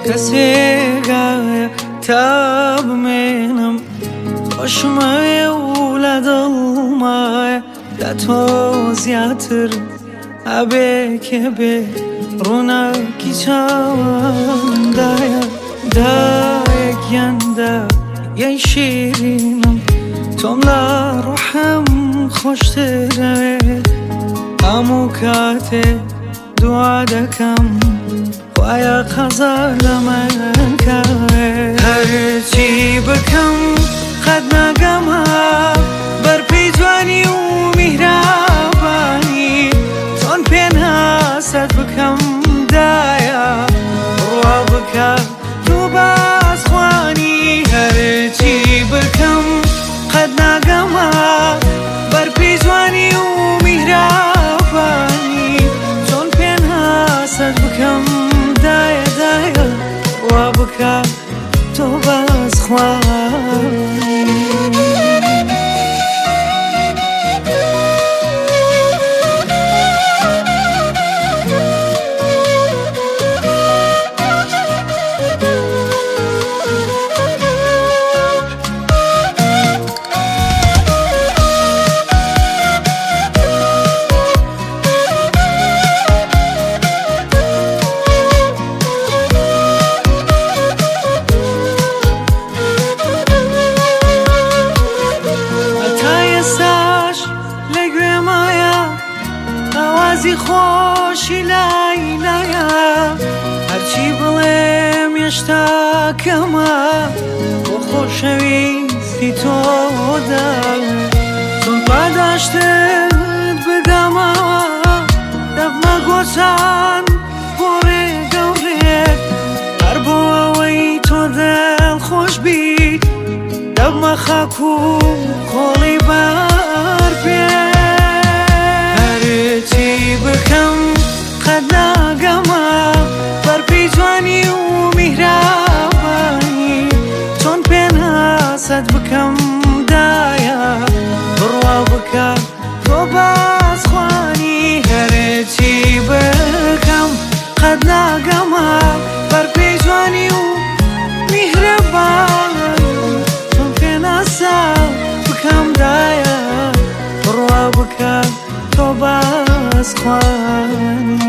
کەسێگایە تا بمێنم خۆشمەوێ و لە دڵمایە لە تۆ زیاتر ئەبێ کێ بێ ڕووناکی چاوەندایە دایەکیاندا یەی شیرینم تۆم لە ڕوحم خۆشترەوێ هەموو کاتێ دوعا دەکەم خوایە قەزا لە منکەوێ هەرچی بکەم قەت ناگەمە بەرپەی جوانی و میهرەبانی چۆن پێناسەت بکەم دایە ڕوا بکە دوو باسخوانی هەرچی بکەم قەت ناگەمە بەرپەی جوانی و میهرەبانی چۆن پێناسەت بکەم دایە دایە ڕوا بکە تۆ باسخوانی ئاوازی خۆشی لایلایە هەرچی بڵێم هێشتا کەمە بۆ خۆشەویستی تۆدا چۆن پاداشتت بدەمەوە دەبمە گۆچان بۆ ڕێگە و ڕێک هەر بۆ ئەوەی تۆ دڵخۆش بیت دەبمە خاک و خۆڵی بەر پێ بکەم قەت ناگەمە بەرپەی جوانی و میهرەبانی چۆن پێناسەت بکەم دایە بڕوا بکە تۆ باسخوانی هەرچی بکەم قەت ناگەمە بەرپەی جوانی و میهرەبانی چۆن پێناسەت بکەم دایە بڕوا بکە تۆ باسخوانی